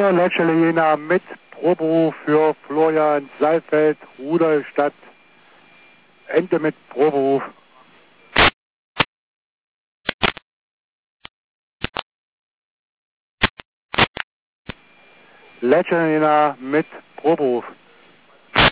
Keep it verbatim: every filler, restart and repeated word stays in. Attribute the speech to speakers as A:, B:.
A: vier Lecce Jena mit Proberuf für Florian Saalfeld, Rudolstadt, Ente mit Proberuf. Lecce Jena mit Proberuf.